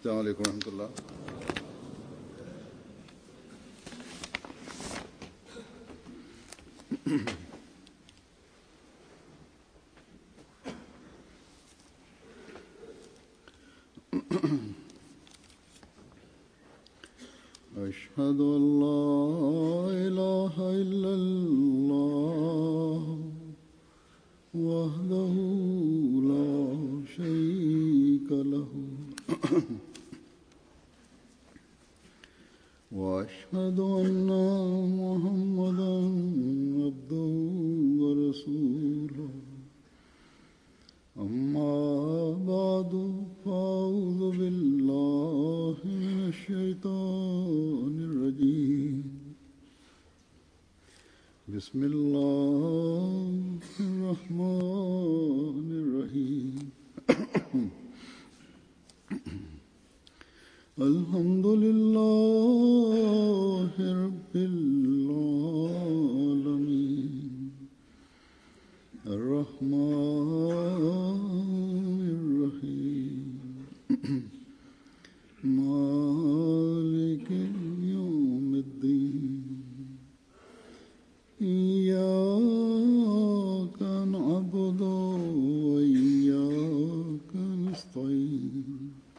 السلام عليكم ورحمة الله. أشهد أن لا إله إلا الله وحده لا شريك له وأشهد أن محمدا عبده ورسوله أما بعد فأعوذ بالله من الشيطان الرجيم بسم الله الرحمن الرحيم الحمد لله رب العالمين الرحمن الرحيم مالك يوم الدين إياك نعبد وإياك نستعين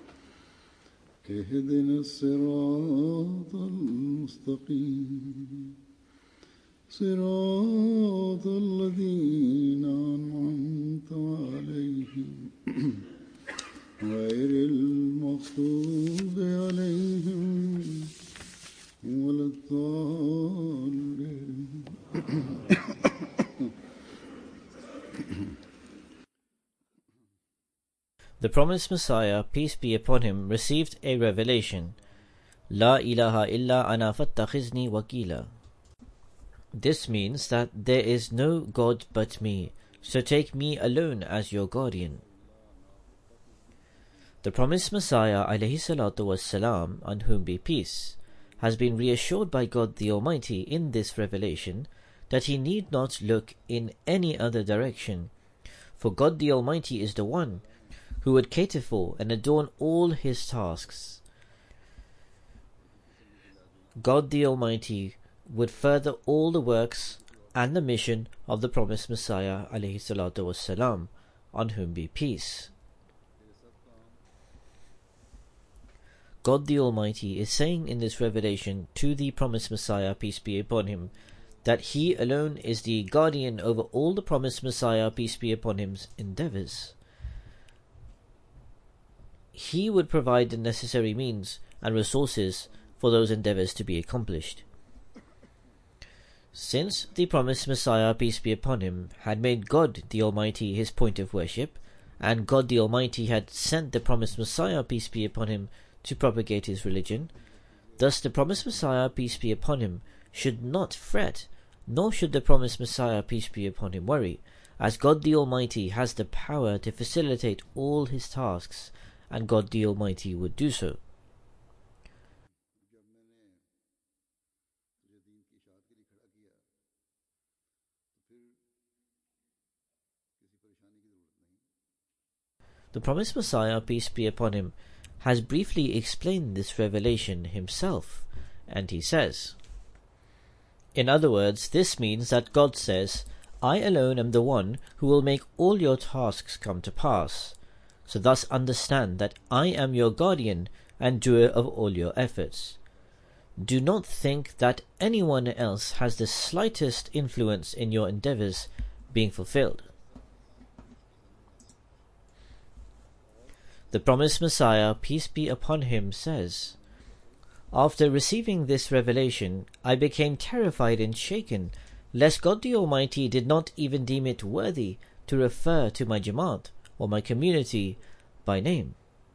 اهدنا الصراط المستقيم صراط الذين أنعمت عليهم غير المغضوب عليهم ولا الضالين. The promised Messiah, peace be upon him, received a revelation. La ilaha illa ana fattakhizni wakila. This means that there is no God but me, so take me alone as your guardian. The promised Messiah, alayhi salatu wassalam, on whom be peace, has been reassured by God the Almighty in this revelation that he need not look in any other direction, for God the Almighty is the one who would cater for and adorn all his tasks. God the Almighty would further all the works and the mission of the promised Messiah alayhi salatu wassalam, on whom be peace. God the Almighty is saying in this revelation to the promised Messiah, peace be upon him, that he alone is the guardian over all the promised Messiah, peace be upon him's endeavors. He would provide the necessary means and resources for those endeavors to be accomplished. Since the promised Messiah, peace be upon him, had made God the Almighty his point of worship, and God the Almighty had sent the promised Messiah, peace be upon him, to propagate his religion, thus the promised Messiah, peace be upon him, should not fret, nor should the promised Messiah, peace be upon him, worry, as God the Almighty has the power to facilitate all his tasks, and God the Almighty would do so. The promised Messiah, peace be upon him, has briefly explained this revelation himself, and he says, in other words, this means that God says, I alone am the one who will make all your tasks come to pass. So thus understand that I am your guardian and doer of all your efforts. Do not think that anyone else has the slightest influence in your endeavors being fulfilled. The promised Messiah, peace be upon him, says, after receiving this revelation, I became terrified and shaken, lest God the Almighty did not even deem it worthy to refer to my Jamaat, or my community, by name.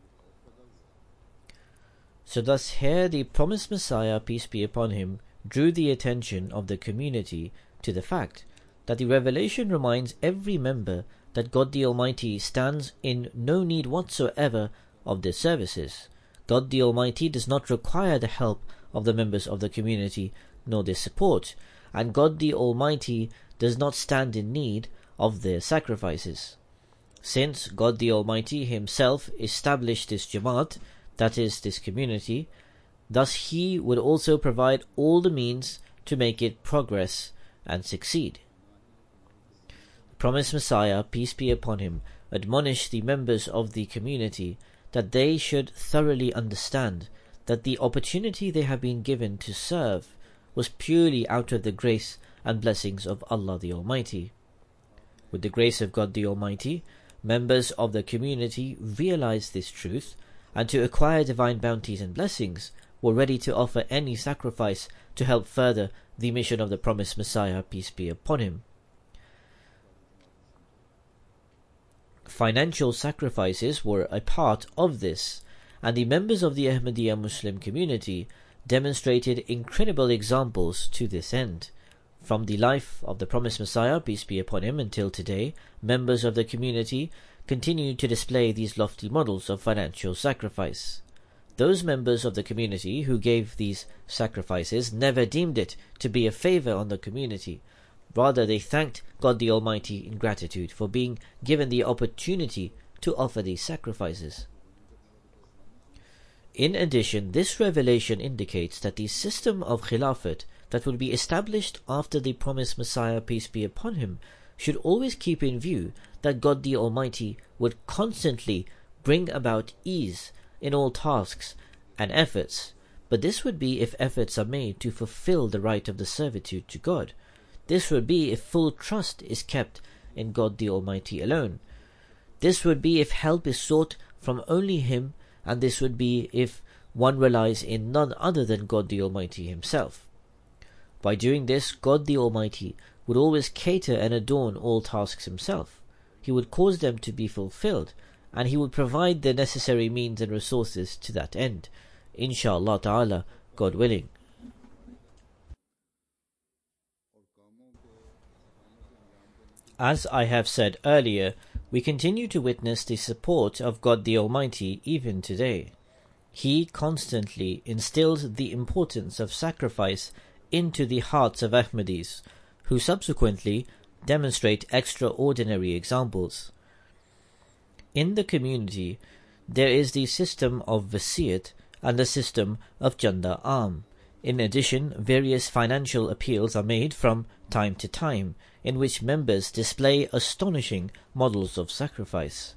So thus here the promised Messiah, peace be upon him, drew the attention of the community to the fact that the revelation reminds every member that God the Almighty stands in no need whatsoever of their services. God the Almighty does not require the help of the members of the community, nor their support, and God the Almighty does not stand in need of their sacrifices. Since God the Almighty himself established this Jamaat, that is, this community, thus he would also provide all the means to make it progress and succeed. The promised Messiah, peace be upon him, admonished the members of the community that they should thoroughly understand that the opportunity they have been given to serve was purely out of the grace and blessings of Allah the Almighty. With the grace of God the Almighty, members of the community realized this truth, and to acquire divine bounties and blessings were ready to offer any sacrifice to help further the mission of the promised Messiah, peace be upon him. Financial sacrifices were a part of this, and the members of the Ahmadiyya Muslim community demonstrated incredible examples to this end. From the life of the promised Messiah, peace be upon him, until today, members of the community continue to display these lofty models of financial sacrifice. Those members of the community who gave these sacrifices never deemed it to be a favor on the community. Rather, they thanked God the Almighty in gratitude for being given the opportunity to offer these sacrifices. In addition, this revelation indicates that the system of Khilafat that will be established after the promised Messiah, peace be upon him, should always keep in view that God the Almighty would constantly bring about ease in all tasks and efforts, but this would be if efforts are made to fulfill the right of the servitude to God. This would be if full trust is kept in God the Almighty alone. This would be if help is sought from only Him, and this would be if one relies in none other than God the Almighty Himself. By doing this, God the Almighty would always cater and adorn all tasks Himself. He would cause them to be fulfilled, and He would provide the necessary means and resources to that end. Inshallah ta'ala, God willing. As I have said earlier, we continue to witness the support of God the Almighty even today. He constantly instilled the importance of sacrifice into the hearts of Ahmadis, who subsequently demonstrate extraordinary examples. In the community, there is the system of Vasiyat and the system of Chanda Aam. In addition, various financial appeals are made from time to time, in which members display astonishing models of sacrifice.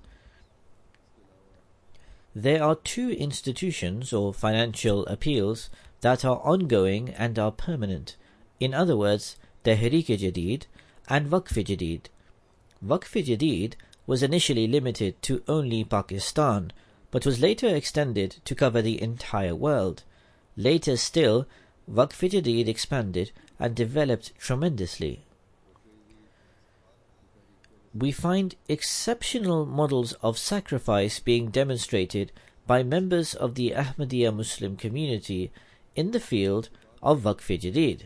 There are two institutions or financial appeals that are ongoing and are permanent. In other words, Tehreek-e-Jadid and Waqf-e-Jadid. Waqf-e-Jadid was initially limited to only Pakistan, but was later extended to cover the entire world. Later still, Waqf-e-Jadid expanded and developed tremendously. We find exceptional models of sacrifice being demonstrated by members of the Ahmadiyya Muslim community in the field of Waqf-e-Jadid.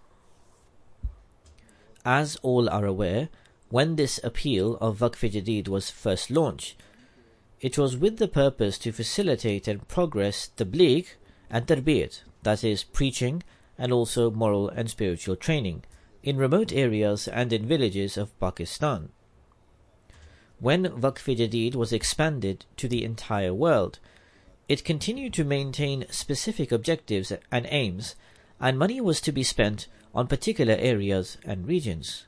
As all are aware, when this appeal of Waqf-e-Jadid was first launched, it was with the purpose to facilitate and progress tabligh and tarbiyat, that is, preaching and also moral and spiritual training, in remote areas and in villages of Pakistan. When Waqf-e-Jadid was expanded to the entire world, it continued to maintain specific objectives and aims, and money was to be spent on particular areas and regions.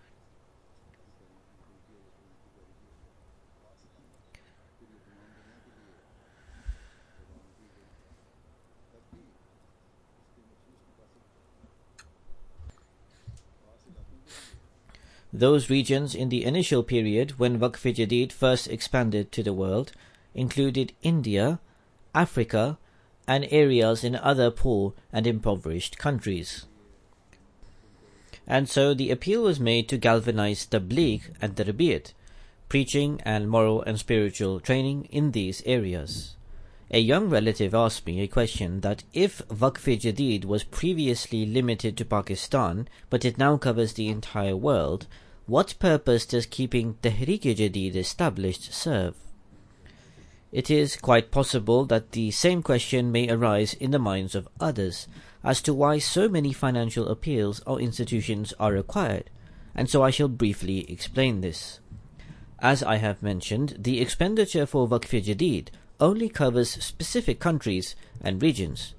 Those regions in the initial period when Waqf-e-Jadid first expanded to the world included India, Africa, and areas in other poor and impoverished countries. And so the appeal was made to galvanize tabligh and tarbiyat, preaching and moral and spiritual training in these areas. A young relative asked me a question that if Waqf-e-Jadid was previously limited to Pakistan, but it now covers the entire world, what purpose does keeping Tehreek-e-Jadid established serve? It is quite possible that the same question may arise in the minds of others as to why so many financial appeals or institutions are required, and so I shall briefly explain this. As I have mentioned, the expenditure for Waqf-e-Jadid only covers specific countries and regions.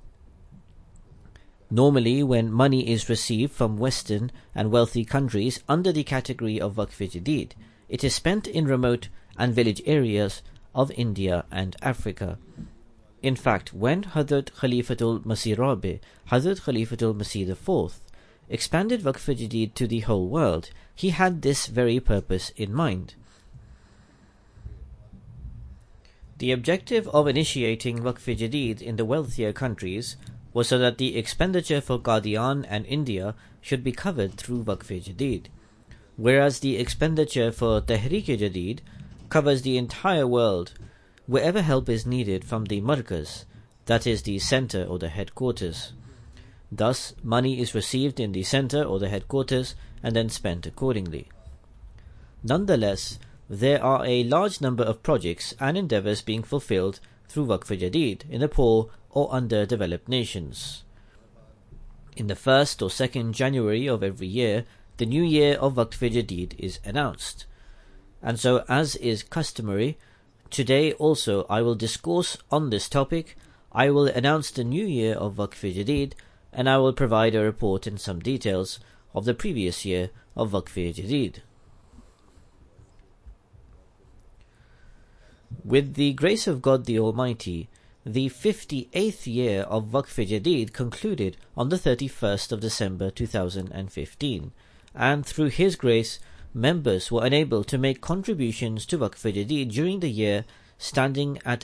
Normally, when money is received from Western and wealthy countries under the category of Waqf-e-Jadid, it is spent in remote and village areas of India and Africa. In fact, when Hazrat Khalifatul Masih Rabi, Hazrat Khalifatul Masih IV, expanded Waqf-e-Jadid to the whole world, he had this very purpose in mind. The objective of initiating Waqf-e-Jadid in the wealthier countries was so that the expenditure for Qadian and India should be covered through Waqf-e-Jadid, whereas the expenditure for Tehreek-e-Jadid covers the entire world wherever help is needed from the Markaz, that is the center or the headquarters. Thus, money is received in the center or the headquarters and then spent accordingly. Nonetheless, there are a large number of projects and endeavors being fulfilled through Waqf-e-Jadid in the poor or underdeveloped nations. In the 1st or 2nd January of every year, the new year of Waqf-e-Jadid is announced. And so, as is customary, today also I will discourse on this topic. I will announce the new year of Waqf-e-Jadid, and I will provide a report and some details of the previous year of Waqf-e-Jadid. With the grace of God the Almighty, the 58th year of Waqf-e-Jadid concluded on the 31st of December 2015, and through His grace, members were unable to make contributions to Waqf-e-Jadid during the year, standing at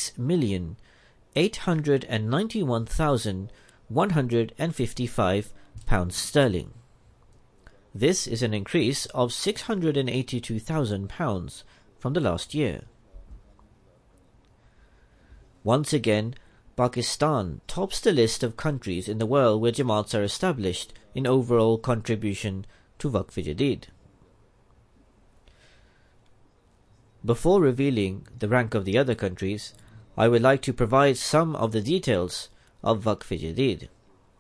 £6,891,155 This is an increase of £682,000 from the last year. Once again, Pakistan tops the list of countries in the world where Jamaats are established in overall contribution to Waqf-e-Jadid. Before revealing the rank of the other countries, I would like to provide some of the details of Waqf-e-Jadid.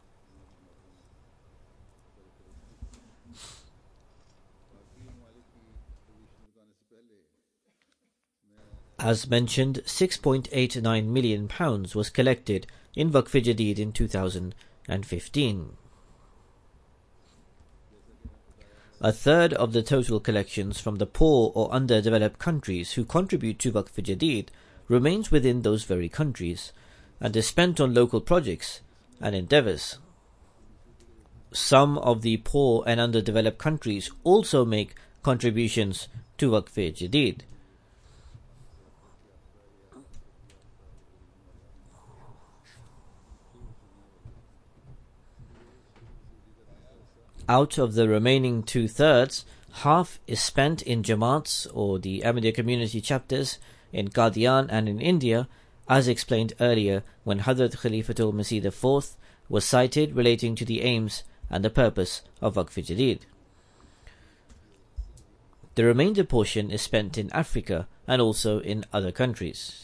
As mentioned, £6.89 million was collected in Waqf-e-Jadid in 2015. A third of the total collections from the poor or underdeveloped countries who contribute to Waqf-e-Jadid remains within those very countries and is spent on local projects and endeavors. Some of the poor and underdeveloped countries also make contributions to Waqf-e-Jadid. Out of the remaining 2/3, half is spent in Jamaats or the Ahmadiyya community chapters in Qadian and in India, as explained earlier when Hazrat Khalifatul Masih IV was cited relating to the aims and the purpose of Waqf-e-Jadid. The remainder portion is spent in Africa and also in other countries.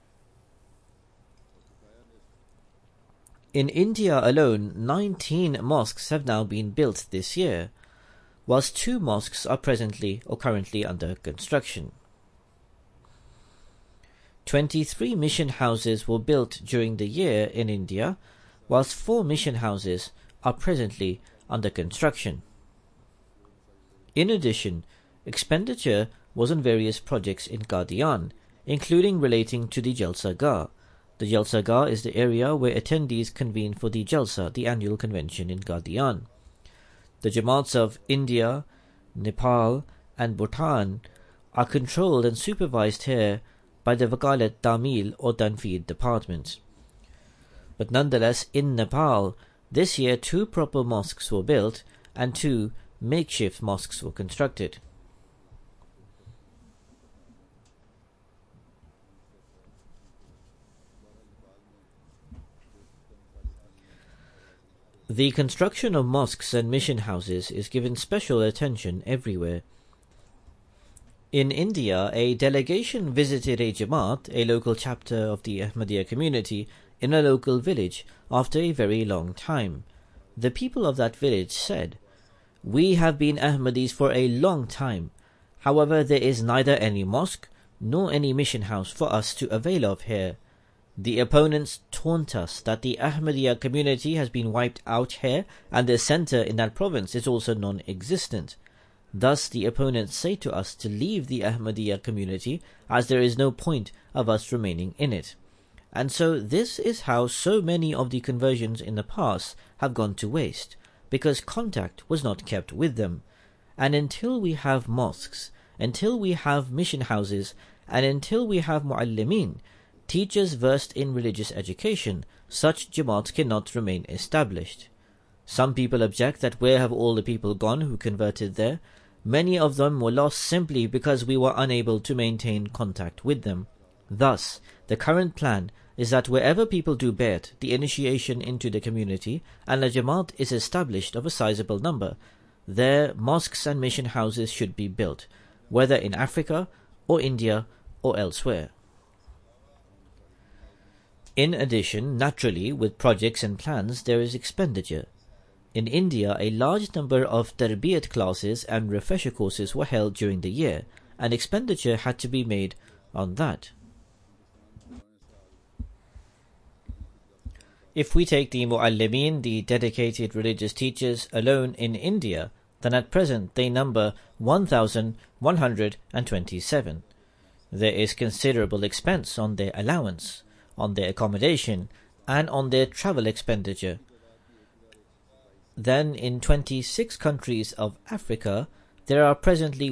In India alone, 19 mosques have now been built this year, whilst 2 mosques are presently or currently under construction. 23 mission houses were built during the year in India, whilst 4 mission houses are presently under construction. In addition, expenditure was on various projects in Qadian, including relating to the Jalsa Gah. The Jalsa Gah is the area where attendees convene for the Jalsa, the annual convention in Qadian. The Jamaats of India, Nepal and Bhutan are controlled and supervised here by the Wakalat Tamil or Tanfeed department. But nonetheless, in Nepal, this year 2 proper mosques were built and 2 makeshift mosques were constructed. The construction of mosques and mission houses is given special attention everywhere. In India, a delegation visited a Jamaat, a local chapter of the Ahmadiyya community, in a local village after a very long time. The people of that village said, "We have been Ahmadis for a long time. However, there is neither any mosque nor any mission house for us to avail of here. The opponents taunt us that the Ahmadiyya community has been wiped out here and their center in that province is also non-existent. Thus the opponents say to us to leave the Ahmadiyya community as there is no point of us remaining in it. And so this is how so many of the conversions in the past have gone to waste, because contact was not kept with them. And until we have mosques, until we have mission houses, and until we have mu'allimin, teachers versed in religious education, such Jamaats cannot remain established. Some people object that where have all the people gone who converted there? Many of them were lost simply because we were unable to maintain contact with them. Thus, the current plan is that wherever people do bay'at, the initiation into the community, and a Jamaat is established of a sizable number, there mosques and mission houses should be built, whether in Africa or India or elsewhere. In addition, naturally, with projects and plans, there is expenditure. In India, a large number of tarbiyat classes and refresher courses were held during the year, and expenditure had to be made on that. If we take the mu'allimin, the dedicated religious teachers, alone in India, then at present they number 1,127. There is considerable expense on their allowance, on their accommodation, and on their travel expenditure. Then in 26 countries of Africa, there are presently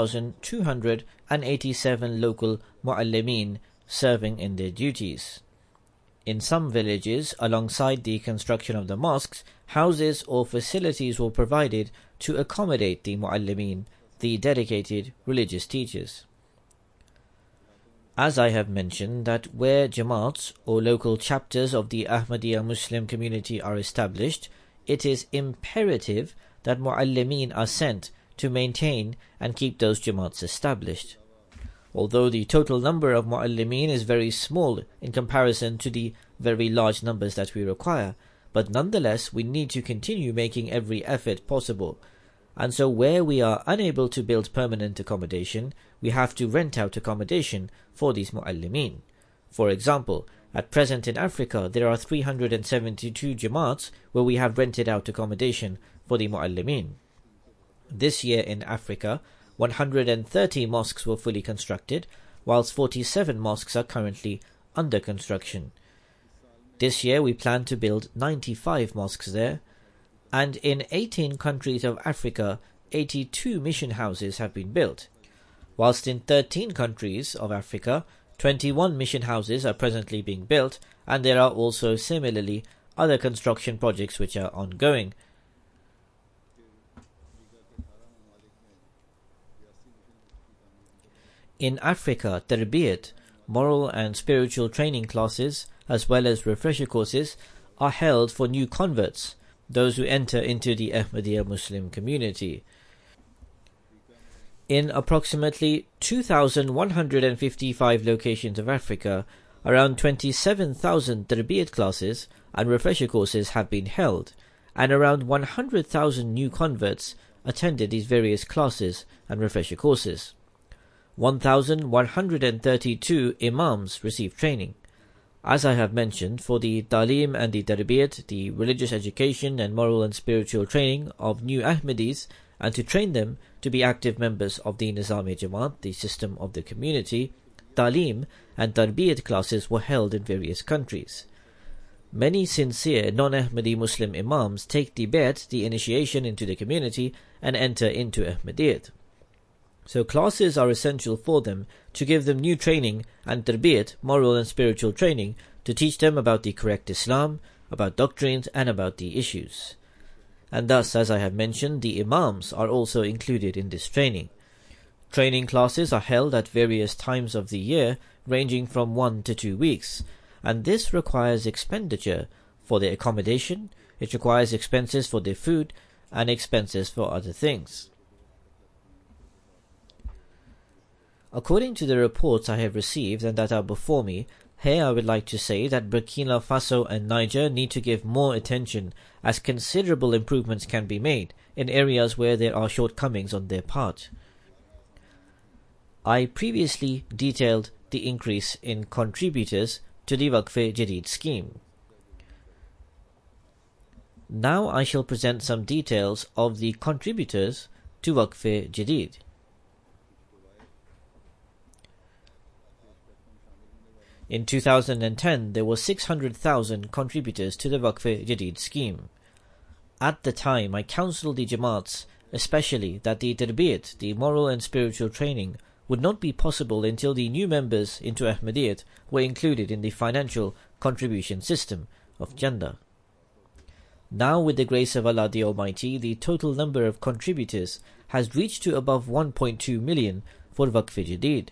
1,287 local mu'allimin serving in their duties. In some villages, alongside the construction of the mosques, houses or facilities were provided to accommodate the mu'allimin, the dedicated religious teachers. As I have mentioned, that where Jamaats or local chapters of the Ahmadiyya Muslim community are established, it is imperative that mu'allimin are sent to maintain and keep those Jamaats established. Although the total number of mu'allimin is very small in comparison to the very large numbers that we require, but nonetheless we need to continue making every effort possible. And so where we are unable to build permanent accommodation, we have to rent out accommodation for these mu'allimin. For example, at present in Africa there are 372 Jamaats where we have rented out accommodation for the mu'allimin. This year in Africa, 130 mosques were fully constructed, whilst 47 mosques are currently under construction. This year we plan to build 95 mosques there, and in 18 countries of Africa, 82 mission houses have been built, whilst in 13 countries of Africa, 21 mission houses are presently being built, and there are also similarly other construction projects which are ongoing. In Africa, tarbiyat, moral and spiritual training classes, as well as refresher courses, are held for new converts, those who enter into the Ahmadiyya Muslim community. In approximately 2,155 locations of Africa, around 27,000 tarbiyat classes and refresher courses have been held, and around 100,000 new converts attended these various classes and refresher courses. 1,132 imams received training. As I have mentioned, for the talim and the tarbiyat, the religious education and moral and spiritual training of new Ahmadis, and to train them to be active members of the Nizam-e Jamaat, the system of the community, talim and tarbiyat classes were held in various countries. Many sincere non-Ahmadi Muslim imams take the bay'at, the initiation into the community, and enter into Ahmadiyyat. So classes are essential for them to give them new training and tarbiyat, moral and spiritual training, to teach them about the correct Islam, about doctrines and about the issues. And thus, as I have mentioned, the imams are also included in this training. Training classes are held at various times of the year, ranging from 1 to 2 weeks, and this requires expenditure for their accommodation, it requires expenses for their food, and expenses for other things. According to the reports I have received and that are before me, here I would like to say that Burkina Faso and Niger need to give more attention, as considerable improvements can be made in areas where there are shortcomings on their part. I previously detailed the increase in contributors to the Waqf-e-Jadid scheme. Now I shall present some details of the contributors to Waqf-e-Jadid. In 2010, there were 600,000 contributors to the Waqf-e-Jadid scheme. At the time, I counselled the Jamaats, especially that the Tarbiyat, the moral and spiritual training, would not be possible until the new members into Ahmadiyyat were included in the financial contribution system of Janda. Now, with the grace of Allah the Almighty, the total number of contributors has reached to above 1.2 million for Waqf-e-Jadid.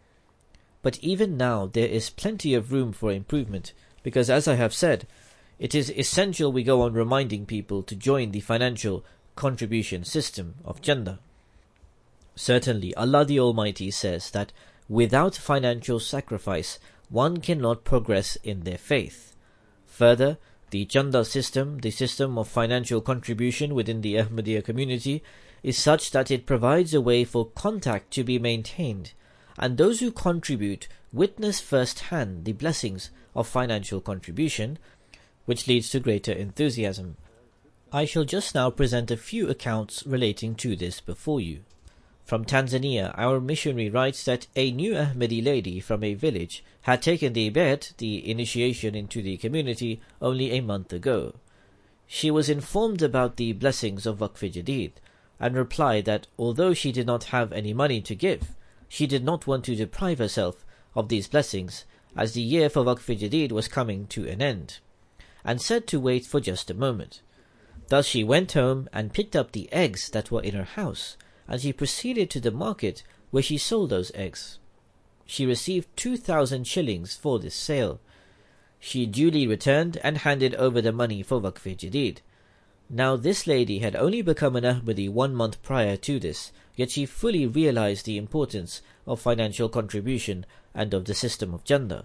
But even now, there is plenty of room for improvement, because as I have said, it is essential we go on reminding people to join the financial contribution system of Janda. Certainly, Allah the Almighty says that without financial sacrifice, one cannot progress in their faith. Further, the Janda system, the system of financial contribution within the Ahmadiyya community, is such that it provides a way for contact to be maintained, and those who contribute witness firsthand the blessings of financial contribution, which leads to greater enthusiasm. I shall just now present a few accounts relating to this before you. From Tanzania, our missionary writes that a new Ahmadi lady from a village had taken the bayat, the initiation into the community, only a month ago. She was informed about the blessings of Waqf-e-Jadid and replied that although she did not have any money to give, she did not want to deprive herself of these blessings, as the year for Waqf-e-Jadid was coming to an end, and said to wait for just a moment. Thus she went home and picked up the eggs that were in her house, and she proceeded to the market where she sold those eggs. She received 2,000 shillings for this sale. She duly returned and handed over the money for Waqf-e-Jadid. Now this lady had only become an Ahmadi 1 month prior to this, yet she fully realized the importance of financial contribution and of the system of Janda.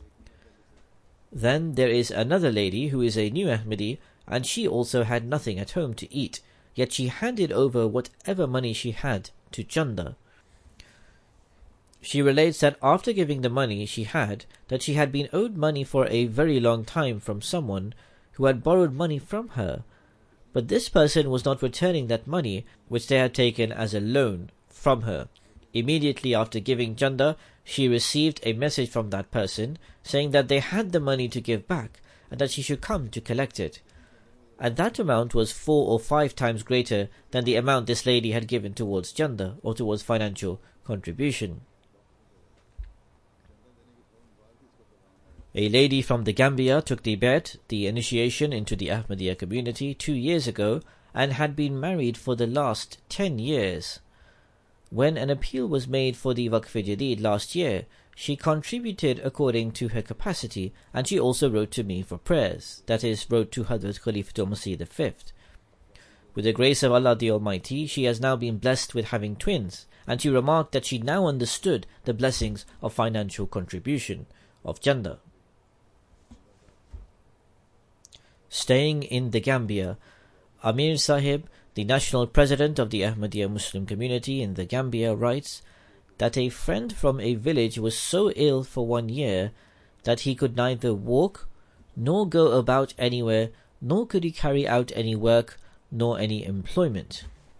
Then there is another lady who is a new Ahmadi, and she also had nothing at home to eat, yet she handed over whatever money she had to Janda. She relates that after giving the money she had, that she had been owed money for a very long time from someone who had borrowed money from her, but this person was not returning that money which they had taken as a loan from her. Immediately after giving Janda, she received a message from that person saying that they had the money to give back and that she should come to collect it. And that amount was 4 or 5 times greater than the amount this lady had given towards Janda or towards financial contribution. A lady from the Gambia took the bayat, the initiation into the Ahmadiyya community, 2 years ago and had been married for the last 10 years. When an appeal was made for the Waqf-e-Jadid last year, she contributed according to her capacity, and she also wrote to me for prayers, that is, wrote to Hazrat Khalifatul Masih V. With the grace of Allah the Almighty, she has now been blessed with having twins, and she remarked that she now understood the blessings of financial contribution of Janda. Staying in the Gambia, Amir Sahib, the national president of the Ahmadiyya Muslim community in the Gambia, writes that a friend from a village was so ill for 1 year that he could neither walk, nor go about anywhere, nor could he carry out any work, nor any employment.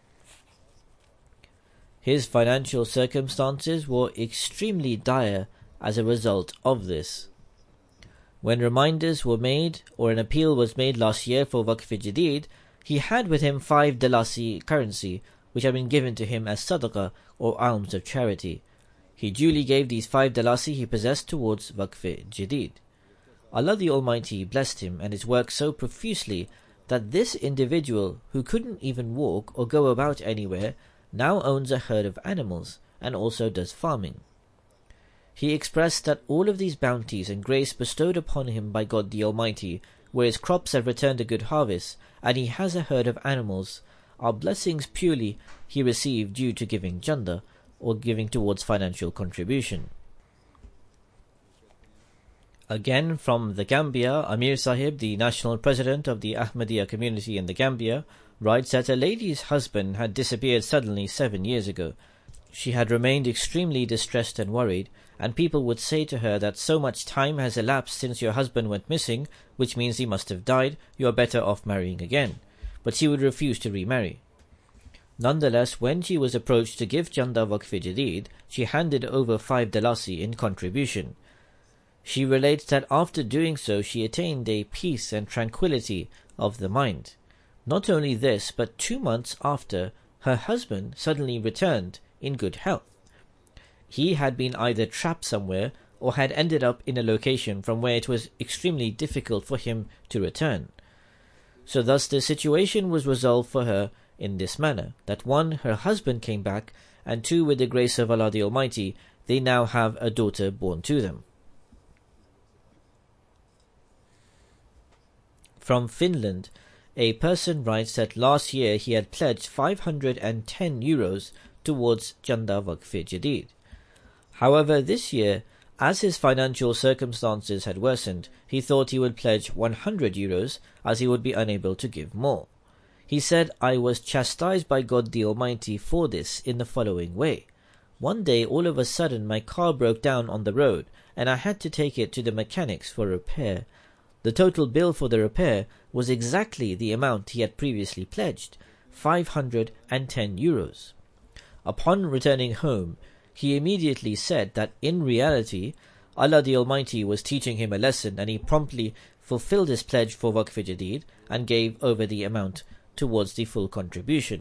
His financial circumstances were extremely dire as a result of this. When reminders were made, or an appeal was made last year for Waqf-e-Jadid, he had with him 5 dalasi currency, which had been given to him as sadaqah or alms of charity. He duly gave these 5 dalasi he possessed towards Waqf-e-Jadid. Allah the Almighty blessed him and his work so profusely that this individual, who couldn't even walk or go about anywhere, now owns a herd of animals and also does farming. He expressed that all of these bounties and grace bestowed upon him by God the Almighty, where his crops have returned a good harvest, and he has a herd of animals, are blessings purely he received due to giving Janda, or giving towards financial contribution. Again from the Gambia, Amir Sahib, the national president of the Ahmadiyya community in the Gambia, writes that a lady's husband had disappeared suddenly 7 years ago. She had remained extremely distressed and worried, and people would say to her that so much time has elapsed since your husband went missing, which means he must have died, you are better off marrying again. But she would refuse to remarry. Nonetheless, when she was approached to give Chanda Waqf-e-Jadid, she handed over 5 dalasi in contribution. She relates that after doing so, she attained a peace and tranquility of the mind. Not only this, but 2 months after, her husband suddenly returned in good health. He had been either trapped somewhere or had ended up in a location from where it was extremely difficult for him to return. So thus the situation was resolved for her in this manner, that 1, her husband came back, and 2, with the grace of Allah the Almighty, they now have a daughter born to them. From Finland, a person writes that last year he had pledged 510 euros towards Chanda Waqf-e-Jadid. However, this year, as his financial circumstances had worsened, he thought he would pledge 100 euros as he would be unable to give more. He said, "I was chastised by God the Almighty for this in the following way. One day, all of a sudden, my car broke down on the road, and I had to take it to the mechanics for repair. The total bill for the repair was exactly the amount he had previously pledged, 510 euros. Upon returning home, he immediately said that in reality, Allah the Almighty was teaching him a lesson, and he promptly fulfilled his pledge for Waqf-e-Jadid and gave over the amount towards the full contribution."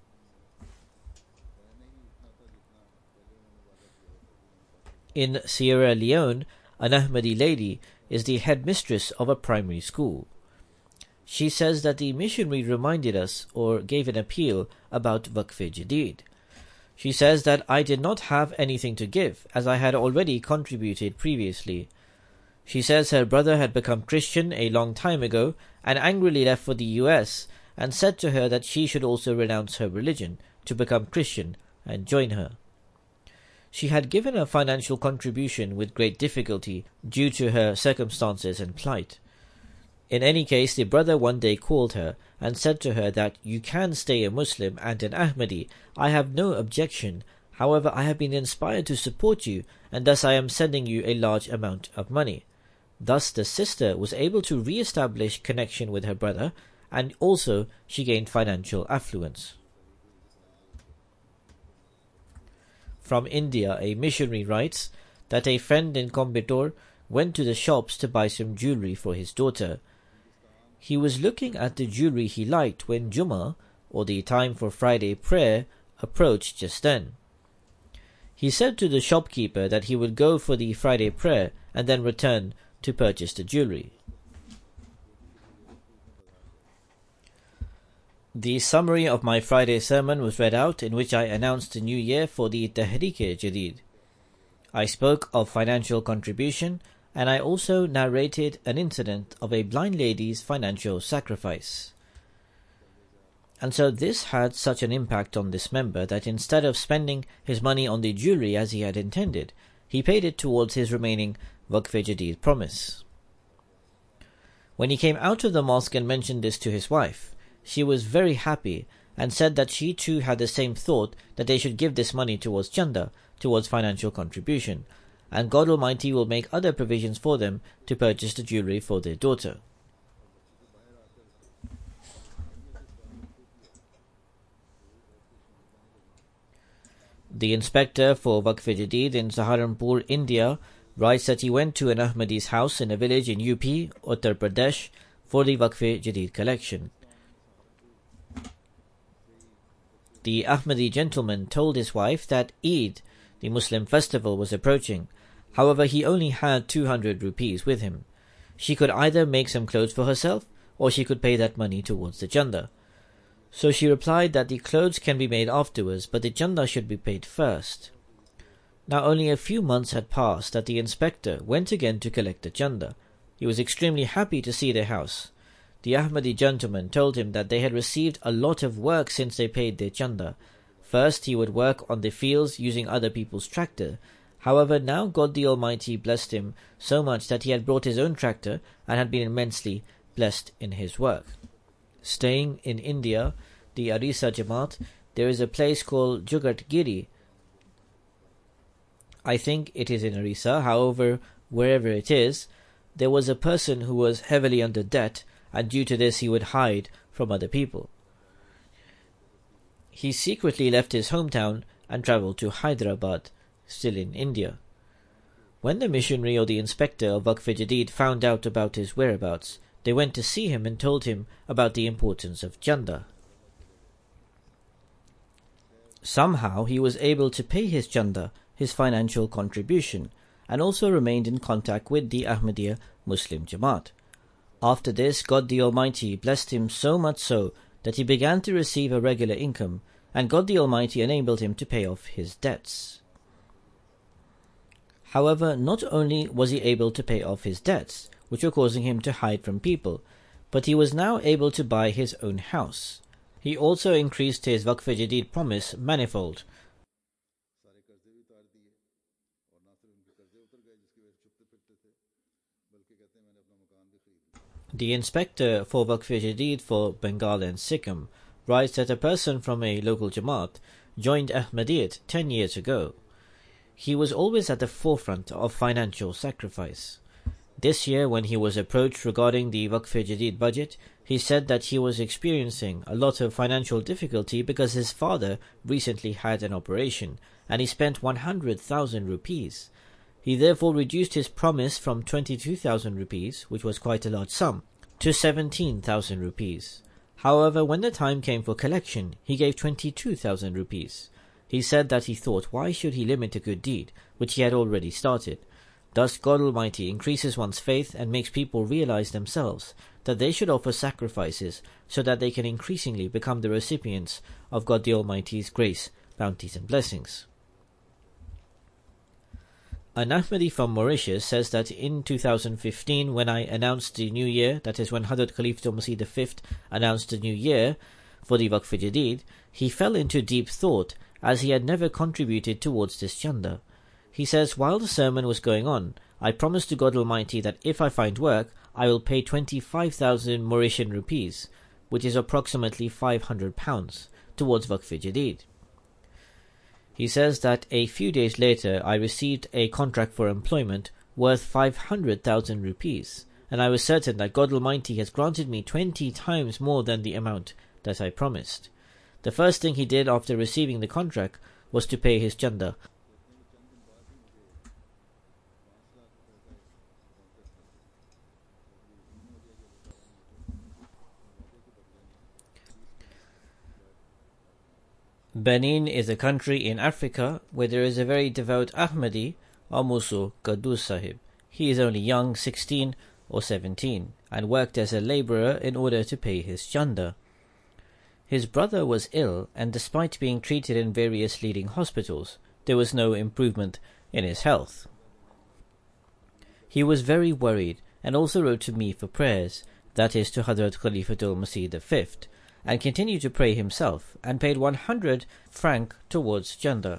In Sierra Leone, an Ahmadi lady is the headmistress of a primary school. She says that the missionary reminded us or gave an appeal about Waqf-e-Jadid. She says that I did not have anything to give, as I had already contributed previously. She says her brother had become Christian a long time ago and angrily left for the US, and said to her that she should also renounce her religion to become Christian and join her. She had given a financial contribution with great difficulty due to her circumstances and plight. In any case, the brother one day called her and said to her that you can stay a Muslim and an Ahmadi. I have no objection. However, I have been inspired to support you, and thus I am sending you a large amount of money. Thus the sister was able to re-establish connection with her brother, and also she gained financial affluence. From India, a missionary writes that a friend in Coimbatore went to the shops to buy some jewelry for his daughter. He was looking at the jewelry he liked when Jummah, or the time for Friday prayer, approached just then. He said to the shopkeeper that he would go for the Friday prayer and then return to purchase the jewelry. The summary of my Friday sermon was read out, in which I announced the new year for the Tehreek-e-Jadid. I spoke of financial contribution, and I also narrated an incident of a blind lady's financial sacrifice. And so this had such an impact on this member that instead of spending his money on the jewelry as he had intended, he paid it towards his remaining Waqf-e-Jadid promise. When he came out of the mosque and mentioned this to his wife, she was very happy and said that she too had the same thought, that they should give this money towards Chanda, towards financial contribution, and God Almighty will make other provisions for them to purchase the jewelry for their daughter. The inspector for Waqf-e-Jadid in Saharanpur, India, writes that he went to an Ahmadi's house in a village in UP, Uttar Pradesh, for the Waqf-e-Jadid collection. The Ahmadi gentleman told his wife that Eid, the Muslim festival, was approaching. However, he only had 200 rupees with him. She could either make some clothes for herself, or she could pay that money towards the chanda. So she replied that the clothes can be made afterwards, but the chanda should be paid first. Now only a few months had passed that the inspector went again to collect the chanda. He was extremely happy to see their house. The Ahmadi gentleman told him that they had received a lot of work since they paid their chanda. First, he would work on the fields using other people's tractor. However, now God the Almighty blessed him so much that he had brought his own tractor and had been immensely blessed in his work. Staying in India, the Arisa Jamaat, there is a place called Jugat Giri, I think it is in Orissa. However, wherever it is, there was a person who was heavily under debt, and due to this he would hide from other people. He secretly left his hometown and travelled to Hyderabad, still in India. When the missionary or the inspector of Waqf-e-Jadid found out about his whereabouts, they went to see him and told him about the importance of Chanda. Somehow he was able to pay his Chanda, his financial contribution, and also remained in contact with the Ahmadiyya Muslim Jamaat. After this, God the Almighty blessed him so much so that he began to receive a regular income, and God the Almighty enabled him to pay off his debts. However, not only was he able to pay off his debts, which were causing him to hide from people, but he was now able to buy his own house. He also increased his Waqf-e-Jadid promise manifold. The inspector for Waqf-e-Jadid for Bengal and Sikkim writes that a person from a local Jamaat joined Ahmadiyyat 10 years ago. He was always at the forefront of financial sacrifice. This year, when he was approached regarding the Waqf-e-Jadid budget, he said that he was experiencing a lot of financial difficulty because his father recently had an operation, and he spent 100,000 rupees. He therefore reduced his promise from 22,000 rupees, which was quite a large sum, to 17,000 rupees. However, when the time came for collection, he gave 22,000 rupees. He said that he thought, why should he limit a good deed, which he had already started? Thus God Almighty increases one's faith and makes people realize themselves that they should offer sacrifices so that they can increasingly become the recipients of God the Almighty's grace, bounties and blessings. An Ahmadi from Mauritius says that in 2015, when I announced the new year, that is when Hazrat Khalifatul Masih V announced the new year for the Waqf-e-Jadid, he fell into deep thought as he had never contributed towards this chanda. He says, while the sermon was going on, I promised to God Almighty that if I find work, I will pay 25,000 Mauritian rupees, which is approximately £500, towards Waqf-e-Jadid. He says that a few days later I received a contract for employment worth 500,000 rupees, and I was certain that God Almighty has granted me 20 times more than the amount that I promised. The first thing he did after receiving the contract was to pay his chanda. Benin is a country in Africa where there is a very devout Ahmadi, Amusu Qudus Sahib. He is only young, 16 or 17, and worked as a labourer in order to pay his chanda. His brother was ill, and despite being treated in various leading hospitals, there was no improvement in his health. He was very worried and also wrote to me for prayers, that is to Hazrat Khalifatul Masih V, and continued to pray himself, and paid 100 franc towards chanda.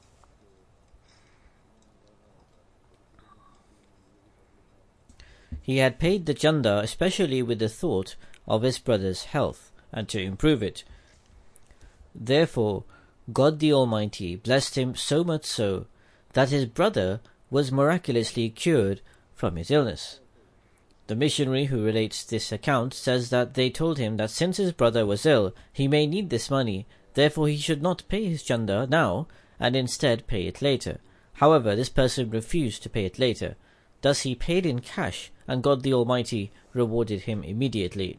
He had paid the chanda especially with the thought of his brother's health, and to improve it. Therefore, God the Almighty blessed him so much so that his brother was miraculously cured from his illness. The missionary who relates this account says that they told him that since his brother was ill, he may need this money, therefore he should not pay his chanda now, and instead pay it later. However, this person refused to pay it later. Thus he paid in cash, and God the Almighty rewarded him immediately.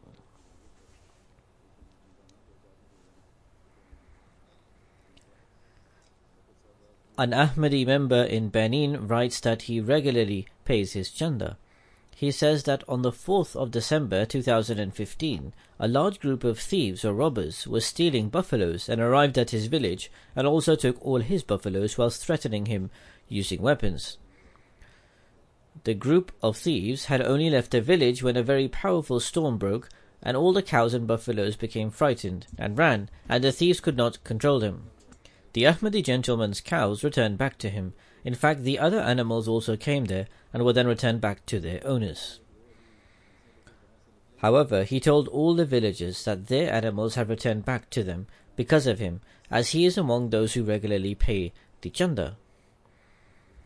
An Ahmadi member in Benin writes that he regularly pays his chanda. He says that on the 4th of December 2015, a large group of thieves or robbers was stealing buffaloes and arrived at his village and also took all his buffaloes whilst threatening him using weapons. The group of thieves had only left the village when a very powerful storm broke, and all the cows and buffaloes became frightened and ran, and the thieves could not control them. The Ahmadi gentleman's cows returned back to him. In fact, the other animals also came there and were then returned back to their owners. However, he told all the villagers that their animals have returned back to them because of him, as he is among those who regularly pay the chanda.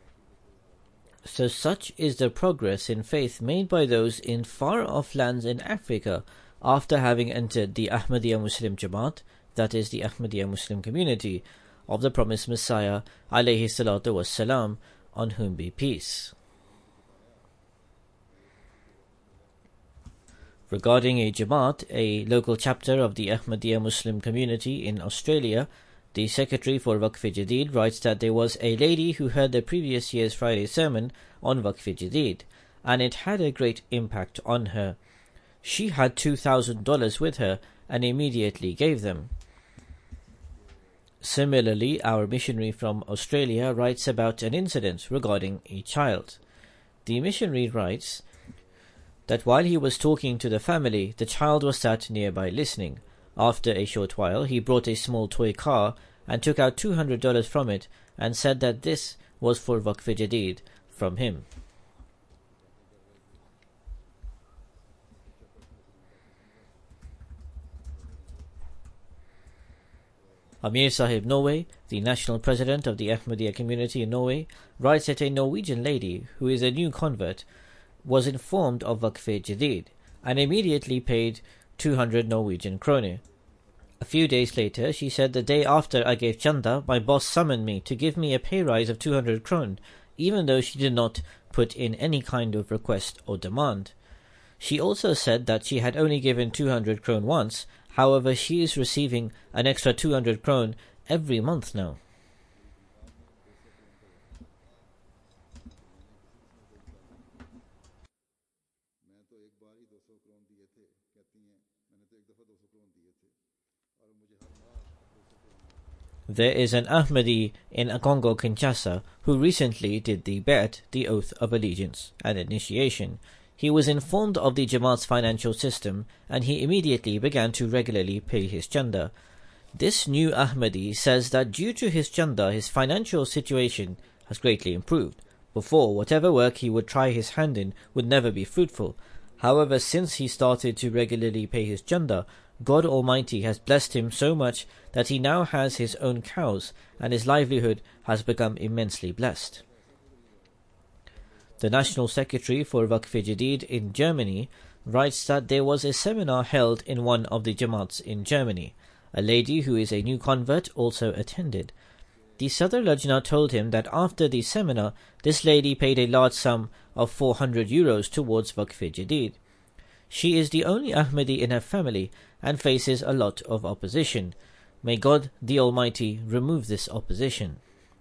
So such is the progress in faith made by those in far-off lands in Africa after having entered the Ahmadiyya Muslim Jamaat, that is the Ahmadiyya Muslim community of the promised Messiah alayhi salatu wassalam, on whom be peace. Regarding a Jamaat, a local chapter of the Ahmadiyya Muslim community in Australia, the Secretary for Waqf Jadid writes that there was a lady who heard the previous year's Friday sermon on Waqf Jadid, and it had a great impact on her. She had $2,000 with her and immediately gave them. Similarly, our missionary from Australia writes about an incident regarding a child. The missionary writes that while he was talking to the family, the child was sat nearby listening. After a short while, he brought a small toy car and took out $200 from it and said that this was for Waqf Jadid from him. Amir Sahib Norway, the national president of the Ahmadiyya community in Norway, writes that a Norwegian lady, who is a new convert, was informed of Waqf Jadid and immediately paid 200 Norwegian kroner. A few days later, she said, the day after I gave chanda, my boss summoned me to give me a pay rise of 200 kron, even though she did not put in any kind of request or demand. She also said that she had only given 200 kron once. However, she is receiving an extra 200 kron every month now. There is an Ahmadi in Congo, Kinshasa, who recently did the Bai'at, the oath of allegiance and initiation. He was informed of the Jamaat's financial system, and he immediately began to regularly pay his chanda. This new Ahmadi says that due to his chanda, his financial situation has greatly improved. Before, whatever work he would try his hand in would never be fruitful. However, since he started to regularly pay his chanda, God Almighty has blessed him so much that he now has his own cows, and his livelihood has become immensely blessed. The National Secretary for Waqf Jadid in Germany writes that there was a seminar held in one of the Jamaats in Germany. A lady who is a new convert also attended. The Sadr Lajna told him that after the seminar, this lady paid a large sum of 400 euros towards Waqf Jadid. She is the only Ahmadi in her family and faces a lot of opposition. May God the Almighty remove this opposition.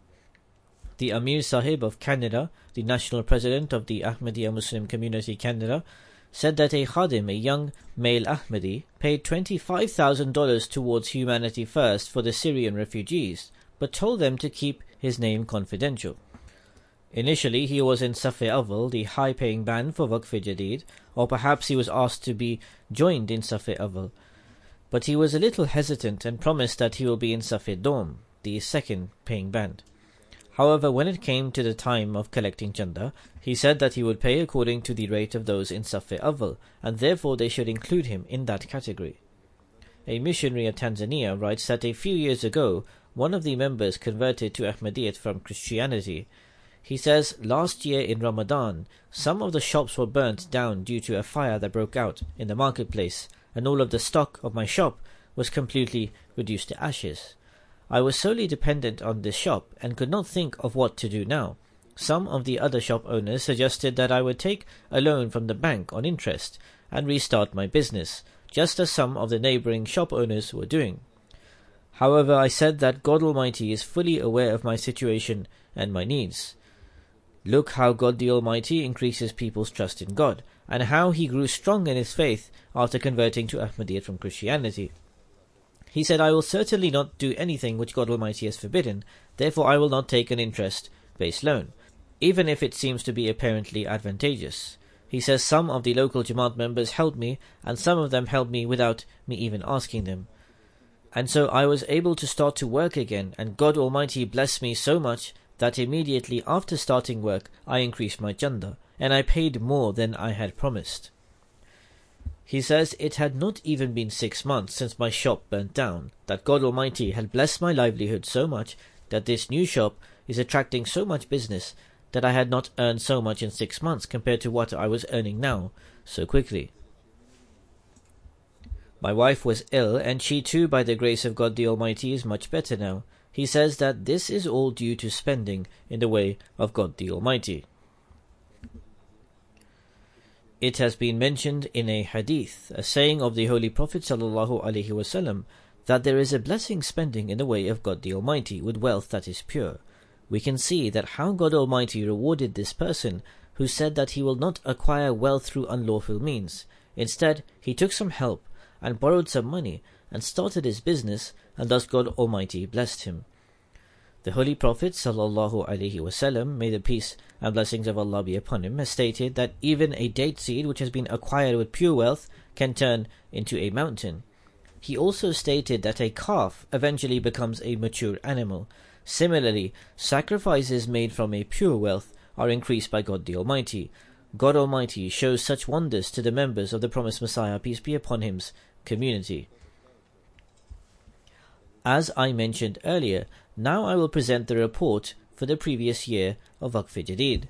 The Amir Sahib of Canada, the national president of the Ahmadiyya Muslim Community Canada, said that a Khadim, a young male Ahmadi, paid $25,000 towards Humanity First for the Syrian refugees, but told them to keep his name confidential. Initially, he was in Safi Awal, the high-paying band for Waqf Jadid, or perhaps he was asked to be joined in Safi Awal. But he was a little hesitant and promised that he will be in Safi Dom, the second paying band. However, when it came to the time of collecting chanda, he said that he would pay according to the rate of those in Safi Awal, and therefore they should include him in that category. A missionary of Tanzania writes that a few years ago, one of the members converted to Ahmadiyyat from Christianity. He says, last year in Ramadan, some of the shops were burnt down due to a fire that broke out in the marketplace, and all of the stock of my shop was completely reduced to ashes. I was solely dependent on this shop and could not think of what to do now. Some of the other shop owners suggested that I would take a loan from the bank on interest and restart my business, just as some of the neighboring shop owners were doing. However, I said that God Almighty is fully aware of my situation and my needs. Look how God the Almighty increases people's trust in God, and how he grew strong in his faith after converting to Ahmadiyyat from Christianity. He said, I will certainly not do anything which God Almighty has forbidden, therefore I will not take an interest-based loan, even if it seems to be apparently advantageous. He says some of the local Jamaat members helped me, and some of them helped me without me even asking them. And so I was able to start to work again, and God Almighty blessed me so much that immediately after starting work I increased my chanda, and I paid more than I had promised. He says it had not even been 6 months since my shop burnt down, that God Almighty had blessed my livelihood so much that this new shop is attracting so much business that I had not earned so much in 6 months compared to what I was earning now, so quickly. My wife was ill, and she too, by the grace of God the Almighty, is much better now. He says that this is all due to spending in the way of God the Almighty. It has been mentioned in a hadith, a saying of the Holy Prophet ﷺ, that there is a blessing spending in the way of God the Almighty with wealth that is pure. We can see that how God Almighty rewarded this person who said that he will not acquire wealth through unlawful means. Instead, he took some help and borrowed some money and started his business, and thus God Almighty blessed him. The Holy Prophet ﷺ, may the peace and blessings of Allah be upon him, has stated that even a date seed which has been acquired with pure wealth can turn into a mountain. He also stated that a calf eventually becomes a mature animal. Similarly, sacrifices made from a pure wealth are increased by God the Almighty. God Almighty shows such wonders to the members of the promised Messiah, peace be upon him's community. As I mentioned earlier, now I will present the report for the previous year of Waqf-e-Jadid.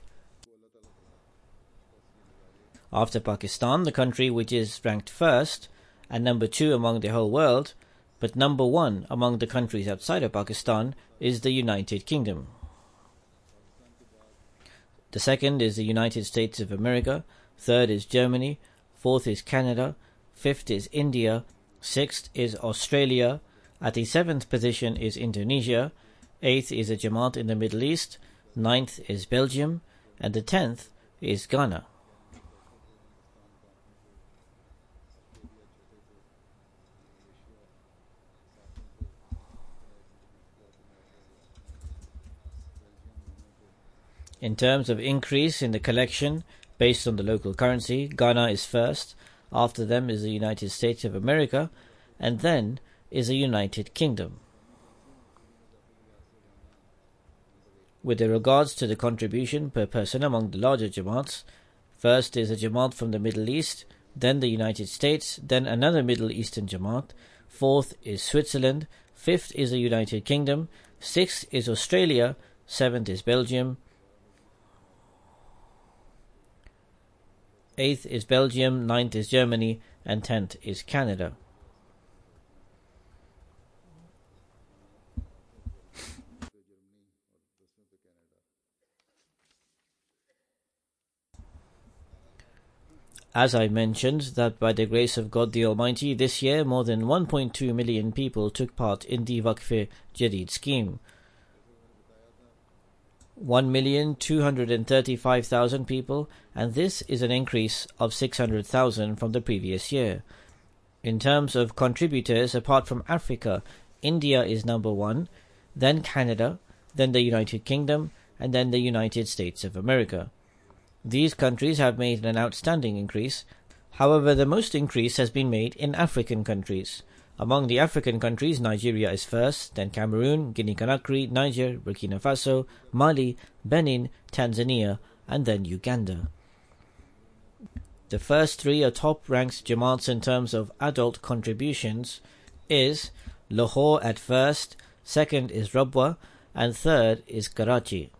After Pakistan, the country which is ranked first and number 2 among the whole world, but number 1 among the countries outside of Pakistan, is the United Kingdom. The second is the United States of America, third is Germany, fourth is Canada, fifth is India, sixth is Australia, at the 7th position is Indonesia, 8th is a Jamaat in the Middle East, 9th is Belgium, and the 10th is Ghana. In terms of increase in the collection based on the local currency, Ghana is first, after them is the United States of America, and then is the United Kingdom. With regards to the contribution per person among the larger Jamaats, first is a Jamaat from the Middle East, then the United States, then another Middle Eastern Jamaat, fourth is Switzerland, fifth is the United Kingdom, sixth is Australia, seventh is Belgium, 8th is Belgium, 9th is Germany, and 10th is Canada. As I mentioned, that by the grace of God the Almighty, this year more than 1.2 million people took part in the Waqf-e-Jadid scheme. 1,235,000 people, and this is an increase of 600,000 from the previous year. In terms of contributors, apart from Africa, India is number 1, then Canada, then the United Kingdom, and then the United States of America. These countries have made an outstanding increase. However, the most increase has been made in African countries. Among the African countries, Nigeria is first, then Cameroon, Guinea-Conakry, Niger, Burkina Faso, Mali, Benin, Tanzania, and then Uganda. The first 3 are top-ranked Jamaats in terms of adult contributions is Lahore at first, second is Rabwa, and third is Karachi.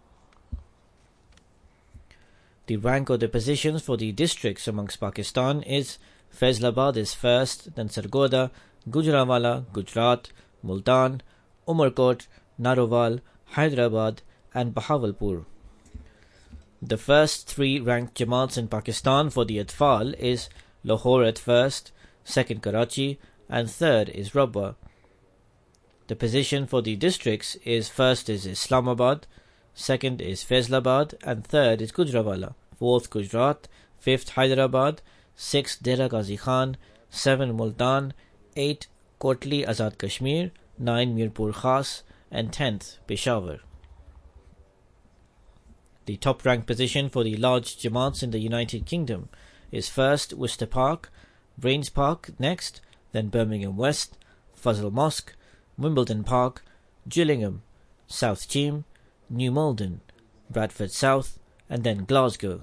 The rank or the positions for the districts amongst Pakistan is Faisalabad is first, then Sargodha, Gujranwala, Gujarat, Multan, Umarkot, Narowal, Hyderabad, and Bahawalpur. The first 3 ranked Jamaats in Pakistan for the Atfal is Lahore at first, second Karachi, and third is Rabwa. The position for the districts is first is Islamabad, second is Faisalabad, and third is Gujranwala, fourth Gujarat, fifth Hyderabad, sixth Dera Ghazi Khan, 7 Multan, 8 Kotli Azad Kashmir, 9 Mirpur Khas, and 10th Peshawar. The top-ranked position for the large Jamaats in the United Kingdom is first Worcester Park, Brains Park next, then Birmingham West, Fazal Mosque, Wimbledon Park, Gillingham, South Cheam, New Malden, Bradford South, and then Glasgow.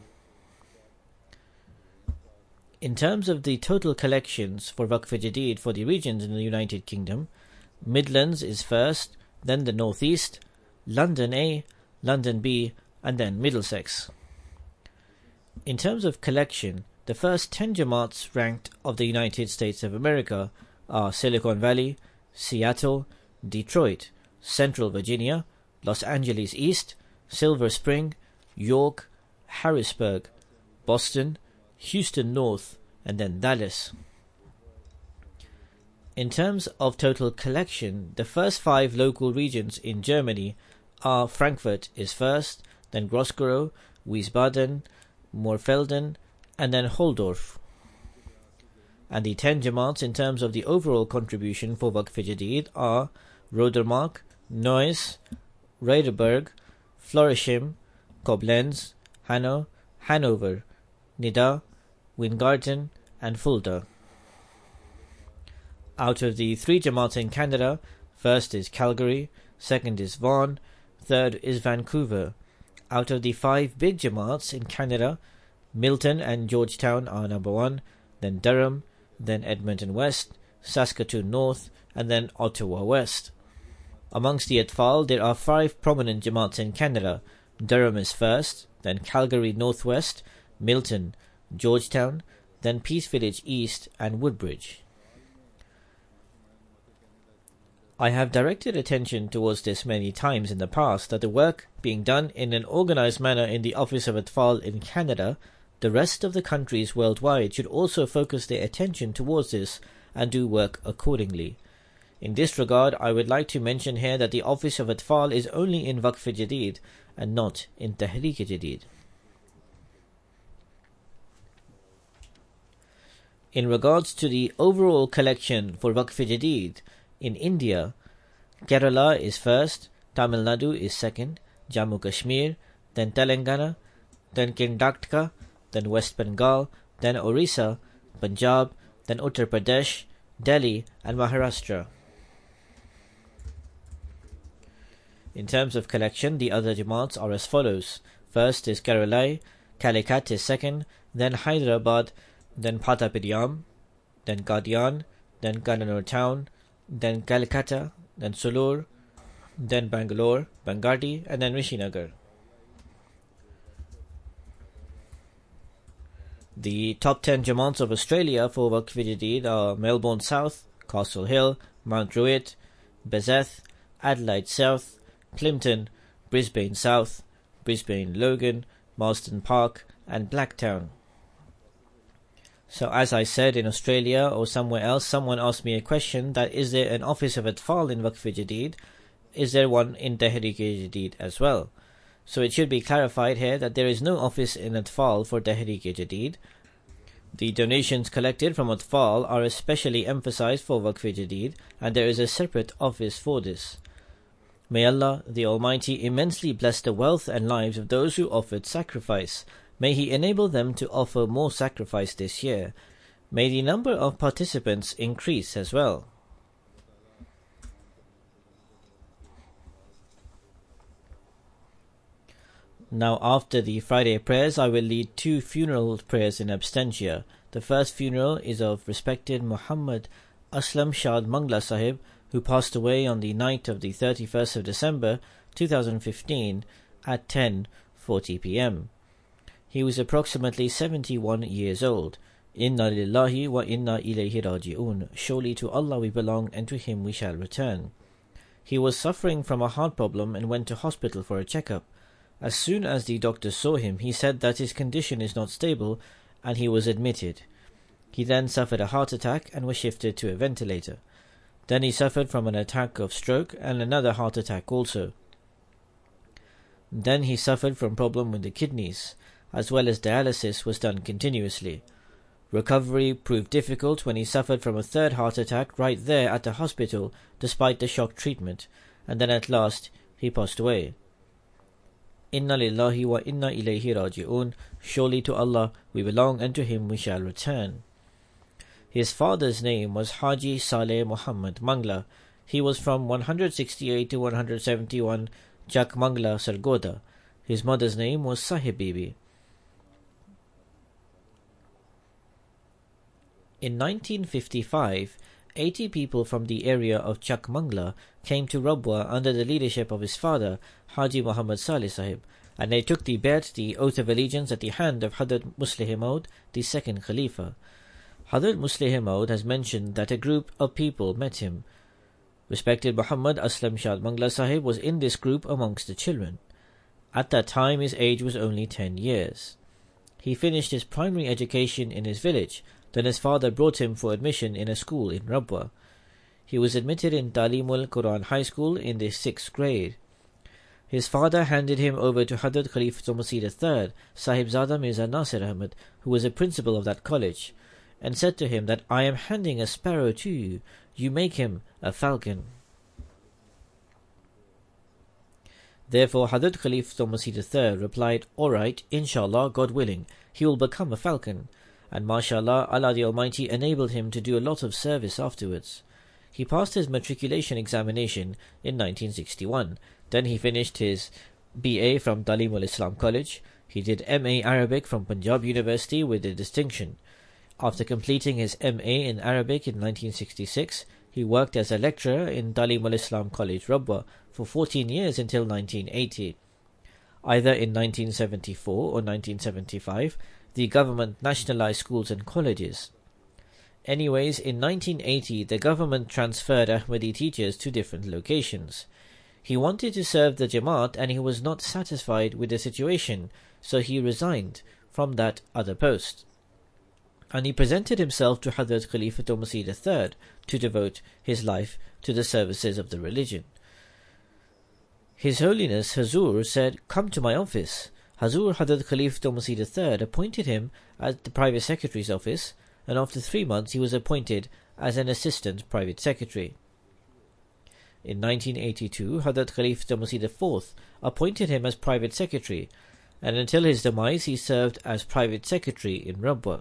In terms of the total collections for Waqf-e-Jadid for the regions in the United Kingdom, Midlands is first, then the North East, London A, London B, and then Middlesex. In terms of collection, the first 10 Jamaats ranked of the United States of America are Silicon Valley, Seattle, Detroit, Central Virginia, Los Angeles East, Silver Spring, York, Harrisburg, Boston, Houston North, and then Dallas. In terms of total collection, the first 5 local regions in Germany are Frankfurt is first, then Gross-Gerau, Wiesbaden, Moorfelden, and then Holdorf. And the 10 Jamaats in terms of the overall contribution for Waqf-e-Jadid are Rodermark, Neuss, Reiderberg, Florisheim, Koblenz, Hanau, Hanover, Nidda, Weingarten, and Fulda. Out of the 3 Jamaats in Canada, first is Calgary, second is Vaughan, third is Vancouver. Out of the 5 big Jamaats in Canada, Milton and Georgetown are number 1, then Durham, then Edmonton West, Saskatoon North, and then Ottawa West. Amongst the Atfal, there are 5 prominent Jamaats in Canada. Durham is first, then Calgary Northwest, Milton, Georgetown, then Peace Village East, and Woodbridge. I have directed attention towards this many times in the past, that the work being done in an organized manner in the Office of Atfal in Canada, the rest of the countries worldwide should also focus their attention towards this and do work accordingly. In this regard, I would like to mention here that the Office of Atfal is only in Waqf-e-Jadid and not in Tehreek-e-Jadid. In regards to the overall collection for Waqf-e-Jadid, in India, Kerala is first, Tamil Nadu is second, Jammu Kashmir, then Telangana, then Karnataka, then West Bengal, then Orissa, Punjab, then Uttar Pradesh, Delhi, and Maharashtra. In terms of collection, the other Jamaats are as follows. First is Kerala, Calicut is second, then Hyderabad, then Patapidiyam, then Qadian, then Kannur Town, then Calcutta, then Sulur, then Bangalore, Bangadi, and then Rishinagar. The top 10 Jamaats of Australia for Waqf-e-Jadid are Melbourne South, Castle Hill, Mount Druitt, Bezeth, Adelaide South, Plympton, Brisbane South, Brisbane Logan, Marsden Park, and Blacktown. So as I said, in Australia or somewhere else, someone asked me a question that is there an Office of Atfal in Waqf-e-Jadid? Is there one in Tehreek-e-Jadid as well? So it should be clarified here that there is no office in Atfal for Tehreek-e-Jadid. The donations collected from Atfal are especially emphasized for Waqf-e-Jadid, and there is a separate office for this. May Allah, the Almighty, immensely bless the wealth and lives of those who offered sacrifice. May He enable them to offer more sacrifice this year. May the number of participants increase as well. Now, after the Friday prayers, I will lead 2 funeral prayers in absentia. The first funeral is of respected Muhammad Aslam Shad Mangla Sahib, who passed away on the night of the 31st of December 2015 at 10:40 p.m. He was approximately 71 years old. Inna lillahi wa inna ilayhi raji'un. Surely to Allah we belong, and to Him we shall return. He was suffering from a heart problem and went to hospital for a checkup. As soon as the doctor saw him, he said that his condition is not stable, and he was admitted. He then suffered a heart attack and was shifted to a ventilator. Then he suffered from an attack of stroke and another heart attack also. Then he suffered from problem with the kidneys, as well as dialysis was done continuously. Recovery proved difficult when he suffered from a third heart attack right there at the hospital despite the shock treatment, and then at last he passed away. Inna lillahi wa inna ilayhi raji'un. Surely to Allah we belong, and to Him we shall return. His father's name was Haji Saleh Muhammad Mangla. He was from 168 to 171 Jak Mangla, Sargodha. His mother's name was Sahib Bibi. In 1955, 80 people from the area of Chakmangla came to Rabwa under the leadership of his father, Haji Muhammad Saleh Sahib. and they took the Bayt, the oath of allegiance, at the hand of Hadrat Muslih Maud, the second Khalifa. Hadrat Muslih Maud has mentioned that a group of people met him. Respected Muhammad Aslam Shah Bangla Sahib was in this group amongst the children. At that time his age was only 10 years. He finished his primary education in his village, then his father brought him for admission in a school in Rabwa. He was admitted in Talimul Quran High School in the 6th grade. His father handed him over to Hadrat Khalifatul Masih III, Sahibzada Mirza Nasir Ahmad, who was a principal of that college, and said to him that I am handing a sparrow to you, you make him a falcon. Therefore Hadrat Khalifatul Masih III replied, Alright, inshallah, God willing, he will become a falcon. And mashallah, Allah the Almighty enabled him to do a lot of service afterwards. He passed his matriculation examination in 1961. Then he finished his BA from Talimul Islam College. He did MA Arabic from Punjab University with a distinction. After completing his MA in Arabic in 1966, he worked as a lecturer in Talimul Islam College Rabwa for 14 years until 1980. Either in 1974 or 1975, the government nationalized schools and colleges. Anyways, in 1980, the government transferred Ahmadi teachers to different locations. He wanted to serve the Jamaat and he was not satisfied with the situation, so he resigned from that other post. And he presented himself to Hadrat Khalifatul Masih III to devote his life to the services of the religion. His Holiness Hazur said, Come to my office. Hazur Hadrat Khalifatul Masih III appointed him at the private secretary's office, and after 3 months he was appointed as an assistant private secretary. In 1982, Hadrat Khalifatul Masih IV appointed him as private secretary, and until his demise he served as private secretary in Rabwa.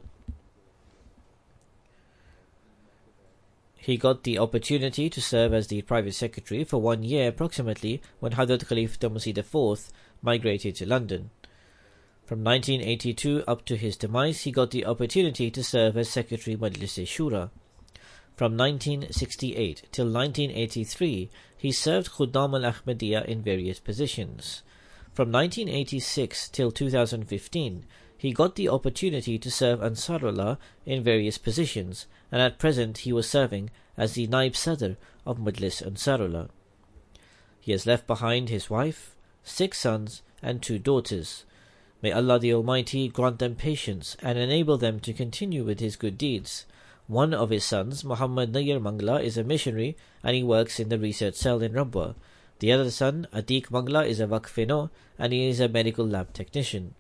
He got the opportunity to serve as the private secretary for 1 year approximately when Hadrat Khalifatul Masih IV migrated to London. From 1982 up to his demise, he got the opportunity to serve as Secretary Majlis-e-Shura. From 1968 till 1983, he served Khuddam al-Ahmadiyya in various positions. From 1986 till 2015, he got the opportunity to serve Ansarullah in various positions, and at present he was serving as the Naib Sadr of Majlis Ansarullah. He has left behind his wife, 6 sons and 2 daughters. May Allah the Almighty grant them patience and enable them to continue with his good deeds. One of his sons, Muhammad Nayyar Mangla, is a missionary and he works in the research cell in Rabwa. The other son, Atiq Mangla, is a Waqf-e-No and he is a medical lab technician.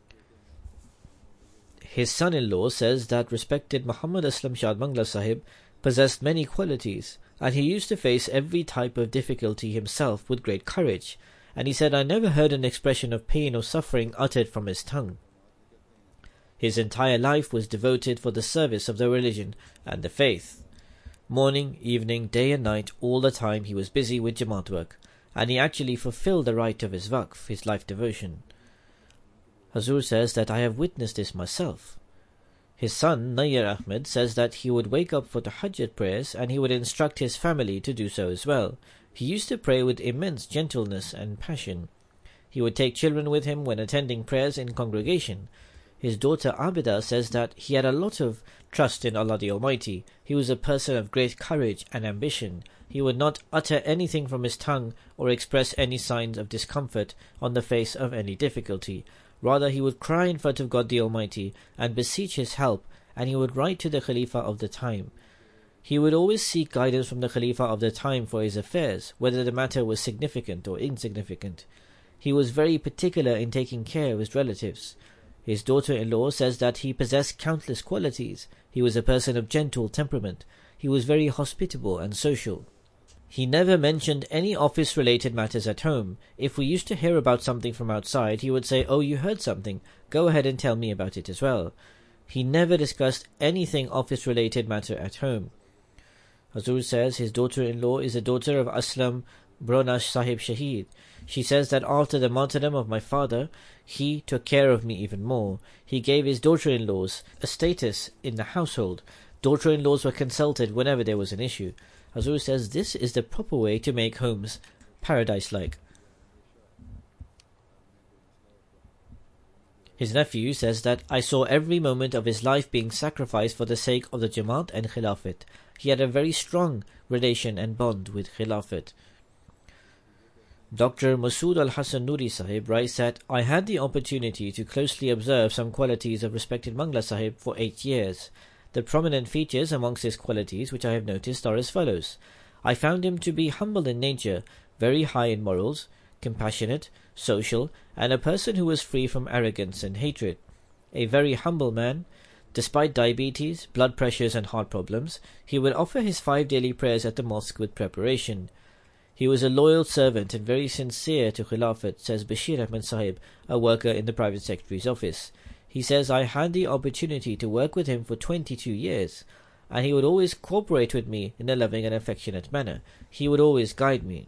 His son-in-law says that respected Muhammad Aslam Shah Bangla Sahib possessed many qualities, and he used to face every type of difficulty himself with great courage, and he said, I never heard an expression of pain or suffering uttered from his tongue. His entire life was devoted for the service of the religion and the faith. Morning, evening, day and night, all the time he was busy with Jamaat work, and he actually fulfilled the right of his waqf, his life devotion. Hazur says that I have witnessed this myself. His son, Nayyar Ahmed, says that he would wake up for the Tahajjud prayers and he would instruct his family to do so as well. He used to pray with immense gentleness and passion. He would take children with him when attending prayers in congregation. His daughter Abida says that he had a lot of trust in Allah the Almighty. He was a person of great courage and ambition. He would not utter anything from his tongue or express any signs of discomfort on the face of any difficulty. Rather, he would cry in front of God the Almighty and beseech his help, and he would write to the Khalifa of the time. He would always seek guidance from the Khalifa of the time for his affairs, whether the matter was significant or insignificant. He was very particular in taking care of his relatives. His daughter-in-law says that he possessed countless qualities. He was a person of gentle temperament. He was very hospitable and social. He never mentioned any office-related matters at home. If we used to hear about something from outside, he would say, "Oh, you heard something. Go ahead and tell me about it as well." He never discussed anything office-related matter at home. Hazur says his daughter-in-law is a daughter of Aslam Bronash Sahib Shaheed. She says that after the martyrdom of my father, he took care of me even more. He gave his daughter-in-laws a status in the household. Daughter-in-laws were consulted whenever there was an issue. Hazur says this is the proper way to make homes paradise-like. His nephew says that I saw every moment of his life being sacrificed for the sake of the Jamaat and Khilafat. He had a very strong relation and bond with Khilafat. Dr. Masood Al-Hassan Nuri Sahib writes that I had the opportunity to closely observe some qualities of respected Mangla Sahib for 8 years. The prominent features amongst his qualities which I have noticed are as follows. I found him to be humble in nature, very high in morals, compassionate, social, and a person who was free from arrogance and hatred. A very humble man. Despite diabetes, blood pressures and heart problems, he would offer his 5 daily prayers at the mosque with preparation. He was a loyal servant and very sincere to Khilafat, says Bashir Ahmed Sahib, a worker in the private secretary's office. He says, I had the opportunity to work with him for 22 years, and he would always cooperate with me in a loving and affectionate manner. He would always guide me.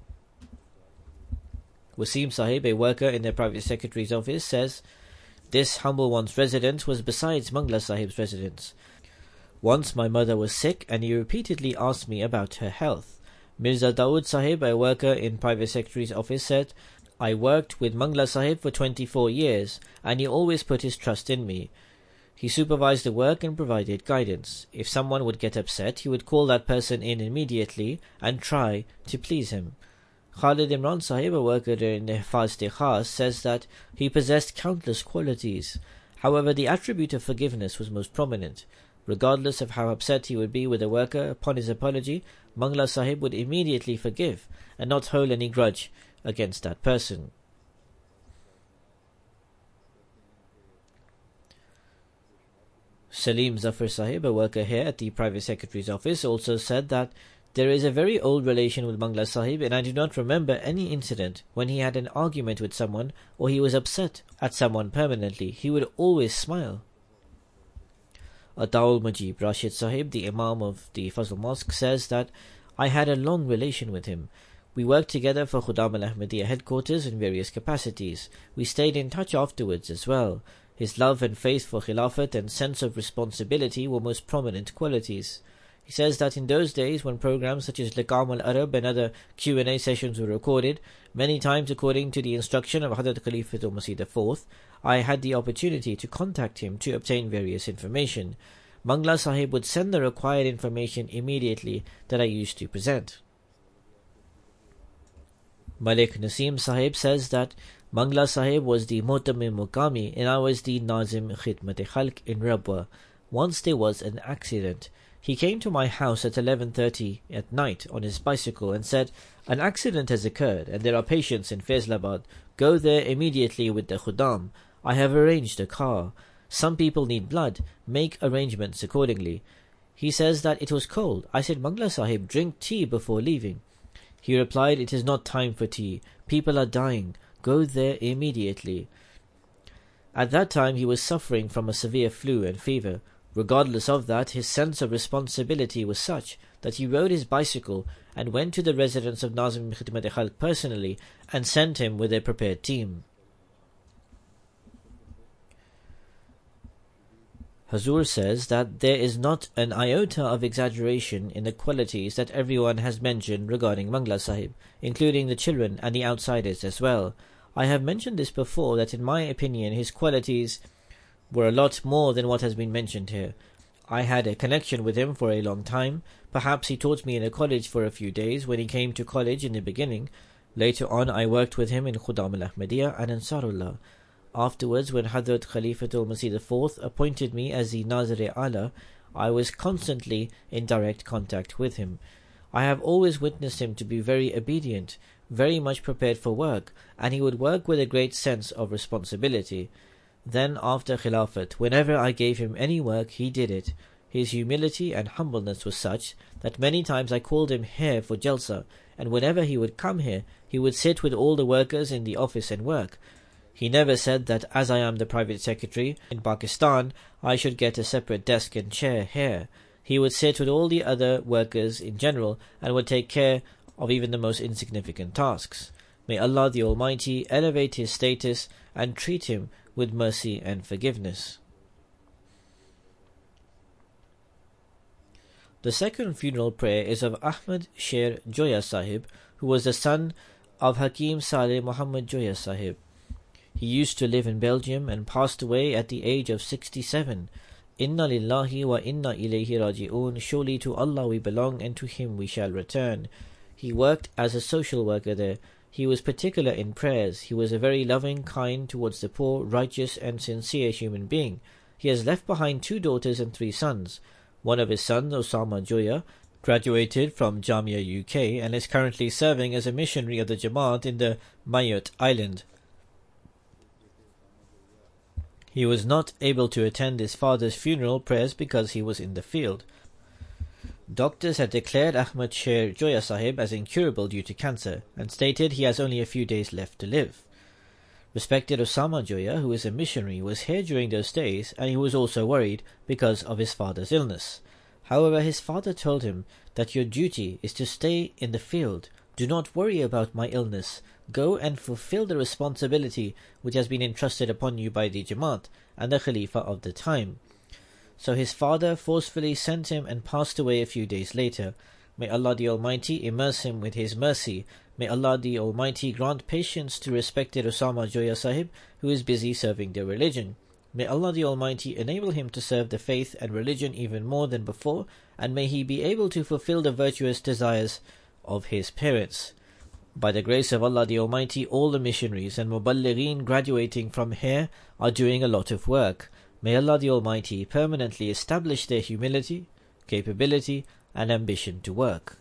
Wasim Sahib, a worker in the private secretary's office, says, this humble one's residence was besides Mangla Sahib's residence. Once my mother was sick, and he repeatedly asked me about her health. Mirza Dawood Sahib, a worker in private secretary's office, said, I worked with Mangla Sahib for 24 years, and he always put his trust in me. He supervised the work and provided guidance. If someone would get upset, he would call that person in immediately and try to please him. Khalid Imran Sahib, a worker in the Hifaz-e-Khas, says that he possessed countless qualities. However, the attribute of forgiveness was most prominent. Regardless of how upset he would be with a worker, upon his apology, Mangla Sahib would immediately forgive and not hold any grudge against that person. Salim Zafar Sahib, a worker here at the private secretary's office, also said that there is a very old relation with Mangla Sahib, and I do not remember any incident when he had an argument with someone or he was upset at someone permanently. He would always smile. Ataul Majib Rashid Sahib, the Imam of the Fazl Mosque, says that I had a long relation with him. We worked together for Khudam al-Ahmadiyya headquarters in various capacities. We stayed in touch afterwards as well. His love and faith for Khilafat and sense of responsibility were most prominent qualities. He says that in those days when programs such as Liqam al-Arab and other Q&A sessions were recorded, many times according to the instruction of Hazrat Khalifatul Masih IV, I had the opportunity to contact him to obtain various information. Mangla Sahib would send the required information immediately that I used to present. Malik Nasim Sahib says that Mangla Sahib was the Muhtamim Muqami and I was the Nazim Khidmat-e-Khalq in Rabwa. Once there was an accident. He came to my house at 11:30 at night on his bicycle and said, an accident has occurred and there are patients in Faisalabad. Go there immediately with the Khudam. I have arranged a car. Some people need blood. Make arrangements accordingly. He says that it was cold. I said, Mangla Sahib, drink tea before leaving. He replied, it is not time for tea. People are dying. Go there immediately. At that time he was suffering from a severe flu and fever. Regardless of that, his sense of responsibility was such that he rode his bicycle and went to the residence of Nazim Khidmat-e-Khalq personally and sent him with a prepared team. Hazur says that there is not an iota of exaggeration in the qualities that everyone has mentioned regarding Mangla Sahib, including the children and the outsiders as well. I have mentioned this before, that in my opinion his qualities were a lot more than what has been mentioned here. I had a connection with him for a long time. Perhaps he taught me in a college for a few days when he came to college in the beginning. Later on I worked with him in Khudam al-Ahmadiyya and Ansarullah. Afterwards, when Hazrat Khalifatul Masih IV appointed me as the Nazir-e-Ala, I was constantly in direct contact with him. I have always witnessed him to be very obedient, very much prepared for work, and he would work with a great sense of responsibility. Then, after Khilafat, whenever I gave him any work, he did it. His humility and humbleness was such that many times I called him here for Jalsa, and whenever he would come here, he would sit with all the workers in the office and work. He never said that as I am the private secretary in Pakistan, I should get a separate desk and chair here. He would sit with all the other workers in general and would take care of even the most insignificant tasks. May Allah the Almighty elevate his status and treat him with mercy and forgiveness. The second funeral prayer is of Ahmad Sher Joya Sahib, who was the son of Hakim Saleh Muhammad Joya Sahib. He used to live in Belgium and passed away at the age of 67. Inna lillahi wa inna ilayhi raji'un. Surely to Allah we belong and to Him we shall return. He worked as a social worker there. He was particular in prayers. He was a very loving, kind towards the poor, righteous and sincere human being. He has left behind 2 daughters and 3 sons. One of his sons, Osama Joya, graduated from Jamia UK and is currently serving as a missionary of the Jamaat in the Mayotte Island. He was not able to attend his father's funeral prayers because he was in the field. Doctors had declared Ahmad Sher Joya Sahib as incurable due to cancer and stated he has only a few days left to live. Respected Osama Joya, who is a missionary, was here during those days, and he was also worried because of his father's illness. However, his father told him that your duty is to stay in the field. Do not worry about my illness. Go and fulfill the responsibility which has been entrusted upon you by the Jamaat and the Khalifa of the time. So his father forcefully sent him and passed away a few days later. May Allah the Almighty immerse him with His mercy. May Allah the Almighty grant patience to respected Osama Joya Sahib, who is busy serving the religion. May Allah the Almighty enable him to serve the faith and religion even more than before, and may he be able to fulfill the virtuous desires of his parents. By the grace of Allah the Almighty, all the missionaries and muballighin graduating from here are doing a lot of work. May Allah the Almighty permanently establish their humility, capability, and ambition to work.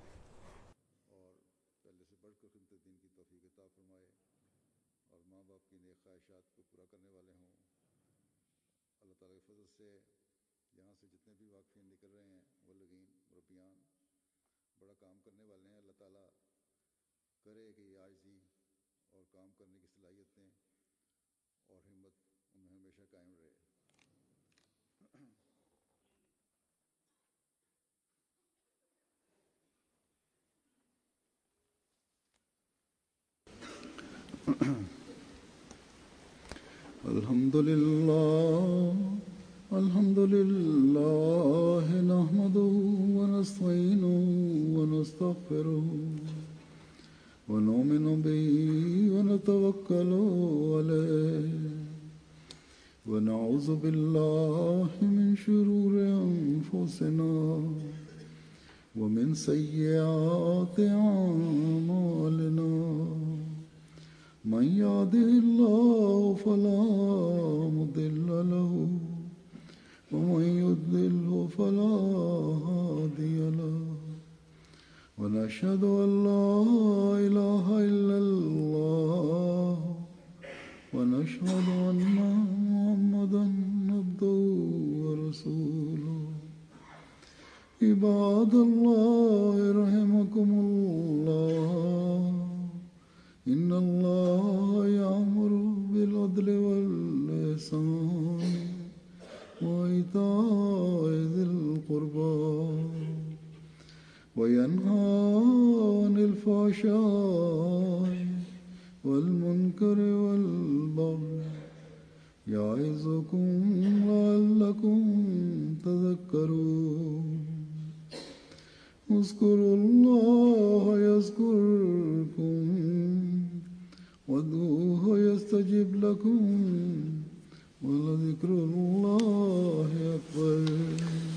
Alhamdulillah, nahmaduhu wa nasta'inuhu wa nastaghfiruh wa nu'minu bihi wa natawakkalu alayhi wa na'udhu billahi min shururi anfusina wa min sayyiati a'malina. من يهده الله فلا مضل له ومن يضلل فلا هادي له ونشهد أن لا إله إلا الله ونشهد أن محمدا عبده ورسوله. عباد الله رحمكم الله. إن الله يأمر بالعدل والإحسان وإيتاء ذي القربى وينهى عن الفحشاء والمنكر والبغي يعظكم لعلكم تذكرون. اذكروا الله يذكركم وادعوه يستجب لكم ولذكر الله أكبر.